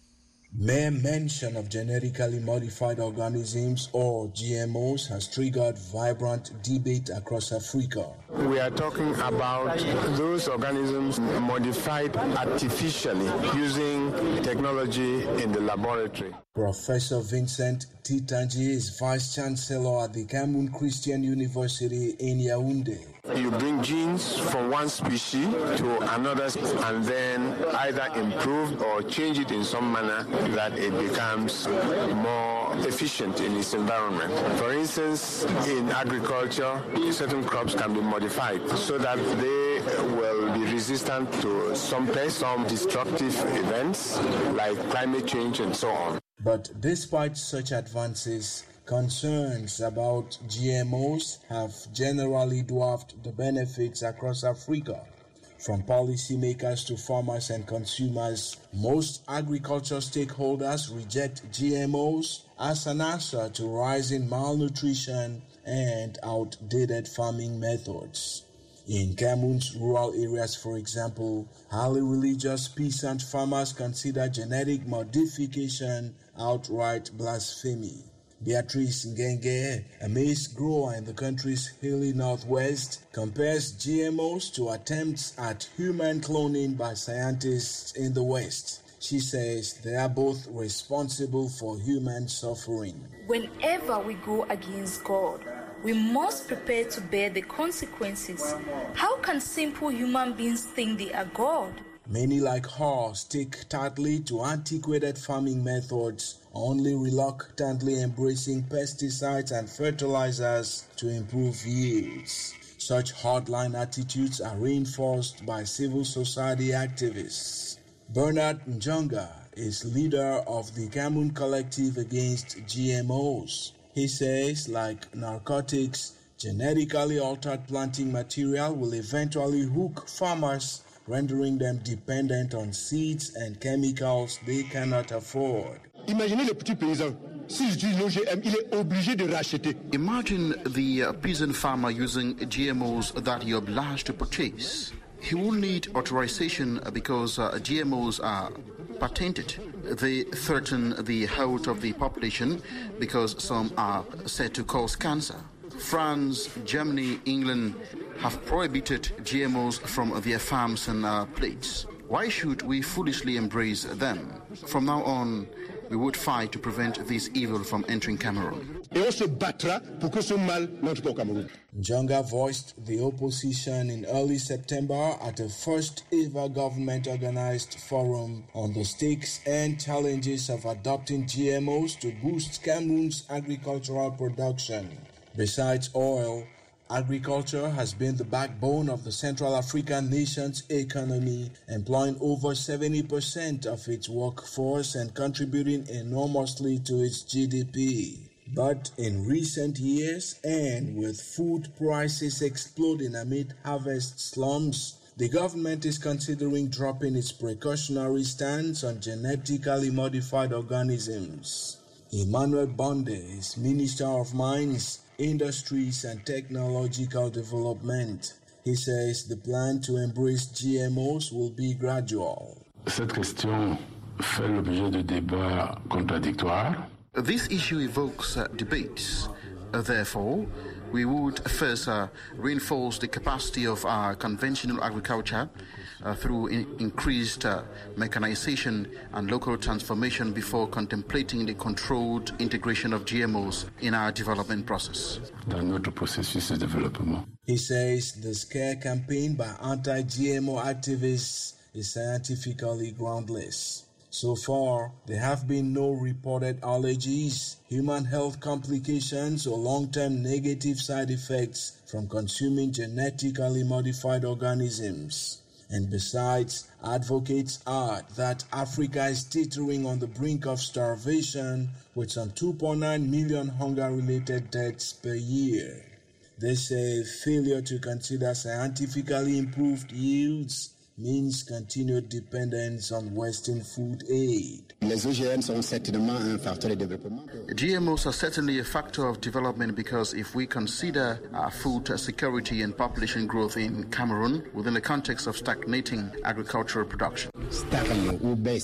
Speaker 6: Mere mention of genetically modified organisms or G M Os has triggered vibrant debate across Africa.
Speaker 7: We are talking about those organisms modified artificially using technology in the laboratory.
Speaker 6: Professor Vincent Titanji is Vice Chancellor at the Cameroon Christian University in Yaoundé.
Speaker 7: You bring genes from one species to another and then either improve or change it in some manner that it becomes more efficient in its environment. For instance, in agriculture, certain crops can be modified so that they will be resistant to some pests, some destructive events like climate change and so on.
Speaker 6: But despite such advances, concerns about G M Os have generally dwarfed the benefits across Africa. From policymakers to farmers and consumers, most agriculture stakeholders reject G M Os as an answer to rising malnutrition and outdated farming methods. In Cameroon's rural areas, for example, highly religious peasant farmers consider genetic modification outright blasphemy. Beatrice Ngenge, a maize grower in the country's hilly northwest, compares G M Os to attempts at human cloning by scientists in the West. She says they are both responsible for human suffering.
Speaker 23: Whenever we go against God, we must prepare to bear the consequences. How can simple human beings think they are God?
Speaker 6: Many like her stick tightly to antiquated farming methods, only reluctantly embracing pesticides and fertilizers to improve yields. Such hardline attitudes are reinforced by civil society activists. Bernard Njonga is leader of the Cameroon Collective Against G M Os. He says, like narcotics, genetically altered planting material will eventually hook farmers, rendering them dependent on seeds and chemicals they cannot afford.
Speaker 24: Imaginez le petit paysan. S'il utilise l'O G M, il est obligé de racheter.
Speaker 25: Imagine the uh, peasant farmer using G M Os that you're obliged to purchase. He will need authorization because uh, G M Os are patented. They threaten the health of the population because some are said to cause cancer. France, Germany, England have prohibited G M Os from their farms and uh, plates. Why should we foolishly embrace them? From now on, we would fight to prevent this evil from entering Cameroon.
Speaker 24: Et on se battra pour que ce mal n'entre pas au Cameroun.
Speaker 6: Njonga voiced the opposition in early September at a first-ever government-organized forum on the stakes and challenges of adopting G M Os to boost Cameroon's agricultural production. Besides oil, agriculture has been the backbone of the Central African nation's economy, employing over seventy percent of its workforce and contributing enormously to its G D P. But in recent years, and with food prices exploding amid harvest slumps, the government is considering dropping its precautionary stance on genetically modified organisms. Emmanuel Bonde is Minister of Mines, Industries and Technological Development. He says the plan to embrace G M Os will be gradual.
Speaker 26: Cette question fait l'objet de débats contradictoires.
Speaker 25: This issue evokes uh, debates. Uh, therefore, we would first uh, reinforce the capacity of our conventional agriculture uh, through in- increased uh, mechanization and local transformation before contemplating the controlled integration of G M Os in our development process.
Speaker 26: Dans notre processus de développement.
Speaker 6: He says the scare campaign by anti-G M O activists is scientifically groundless. So far, there have been no reported allergies, human health complications, or long-term negative side effects from consuming genetically modified organisms. And besides, advocates add that Africa is teetering on the brink of starvation with some two point nine million hunger-related deaths per year. They say failure to consider scientifically improved yields means continued dependence on Western food aid.
Speaker 25: Les O G M sont certainement un facteur de développement. G M Os are certainly a factor of development because if we consider uh, food security and population growth in Cameroon within the context of stagnating agricultural production.
Speaker 24: Stagne ou baisse.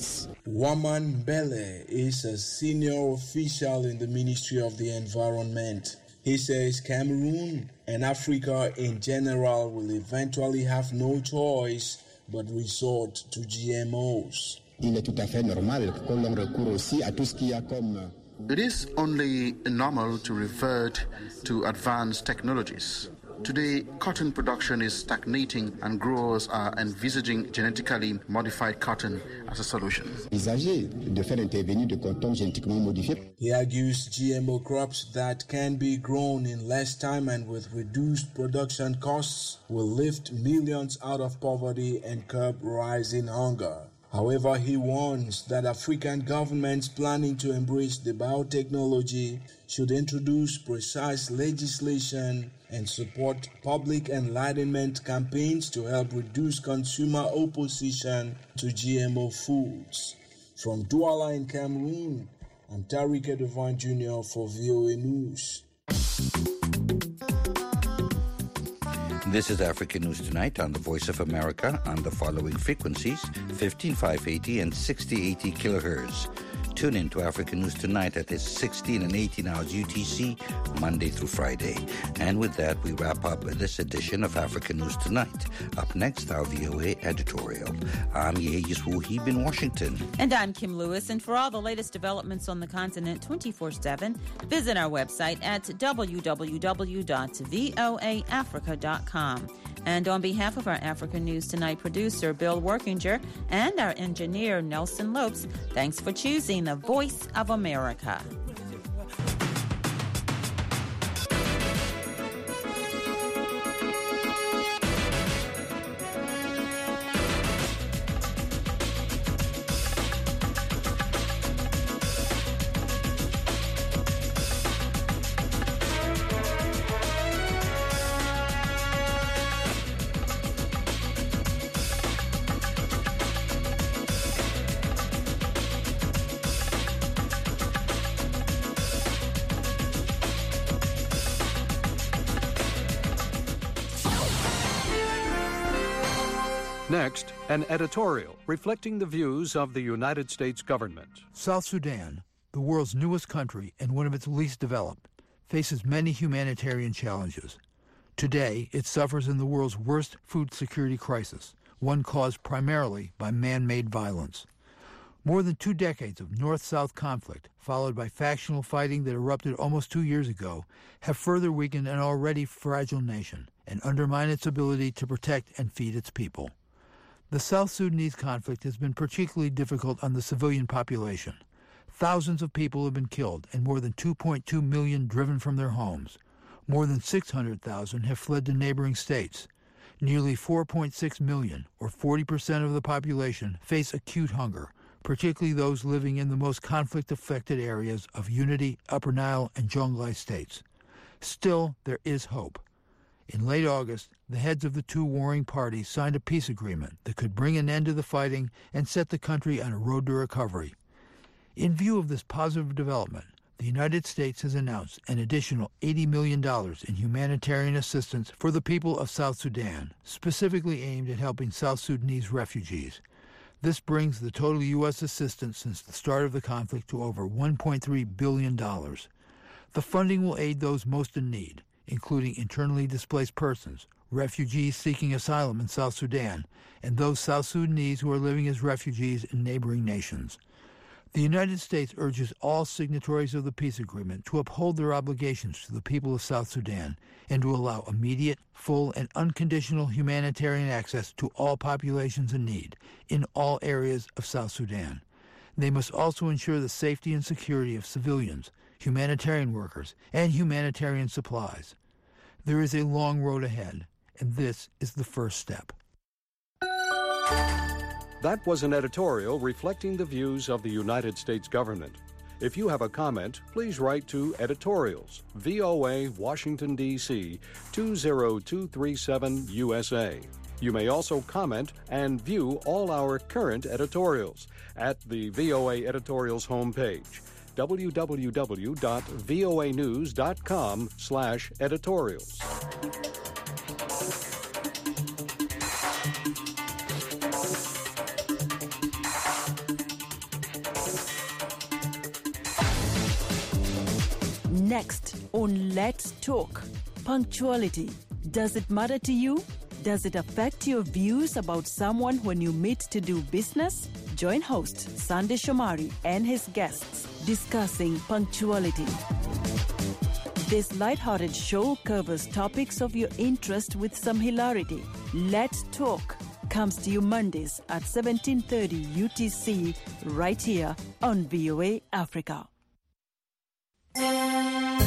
Speaker 6: Waman Bele is a senior official in the Ministry of the Environment. He says Cameroon and Africa in general will eventually have no choice but resort to G M Os.
Speaker 25: Il est tout à fait normal que l'on recourt aussi à tout ce qu'il y a comme. It is only normal to revert to advanced technologies. Today, cotton production is stagnating and growers are envisaging genetically modified cotton as a solution.
Speaker 6: He argues G M O crops that can be grown in less time and with reduced production costs will lift millions out of poverty and curb rising hunger. However, he warns that African governments planning to embrace the biotechnology should introduce precise legislation and support public enlightenment campaigns to help reduce consumer opposition to G M O foods. From Douala in Cameroon, I'm Tariq Edovan Junior for V O A News.
Speaker 9: This is African News Tonight on the Voice of America on the following frequencies, fifteen five eighty and sixty eighty kilohertz. Tune in to African News Tonight at sixteen and eighteen hours U T C, Monday through Friday. And with that, we wrap up this edition of African News Tonight. Up next, our V O A editorial. I'm Yeyis Wuhib in Washington.
Speaker 8: And I'm Kim Lewis. And for all the latest developments on the continent twenty-four seven, visit our website at w w w dot voa africa dot com. And on behalf of our African News Tonight producer, Bill Workinger, and our engineer, Nelson Lopes, thanks for choosing the Voice of America.
Speaker 3: Next, an editorial reflecting the views of the United States government.
Speaker 10: South Sudan, the world's newest country and one of its least developed, faces many humanitarian challenges. Today, it suffers in the world's worst food security crisis, one caused primarily by man-made violence. More than two decades of north-south conflict, followed by factional fighting that erupted almost two years ago, have further weakened an already fragile nation and undermined its ability to protect and feed its people. The South Sudanese conflict has been particularly difficult on the civilian population. Thousands of people have been killed and more than two point two million driven from their homes. More than six hundred thousand have fled to neighboring states. Nearly four point six million, or forty percent of the population, face acute hunger, particularly those living in the most conflict-affected areas of Unity, Upper Nile, and Jonglei states. Still, there is hope. In late August, the heads of the two warring parties signed a peace agreement that could bring an end to the fighting and set the country on a road to recovery. In view of this positive development, the United States has announced an additional eighty million dollars in humanitarian assistance for the people of South Sudan, specifically aimed at helping South Sudanese refugees. This brings the total U S assistance since the start of the conflict to over one point three billion dollars. The funding will aid those most in need, including internally displaced persons, refugees seeking asylum in South Sudan, and those South Sudanese who are living as refugees in neighboring nations. The United States urges all signatories of the peace agreement to uphold their obligations to the people of South Sudan and to allow immediate, full, and unconditional humanitarian access to all populations in need in all areas of South Sudan. They must also ensure the safety and security of civilians, humanitarian workers, and humanitarian supplies. There is a long road ahead, and this is the first step.
Speaker 3: That was an editorial reflecting the views of the United States government. If you have a comment, please write to Editorials, V O A, Washington, D C two zero two three seven U S A. You may also comment and view all our current editorials at the V O A Editorials homepage, w w w dot voa news dot com slash editorials.
Speaker 19: Next on Let's Talk, punctuality. Does it matter to you? Does it affect your views about someone when you meet to do business? Join host Sandy Shomari and his guests discussing punctuality. This lighthearted show covers topics of your interest with some hilarity. Let's Talk comes to you Mondays at seventeen thirty U T C right here on V O A Africa.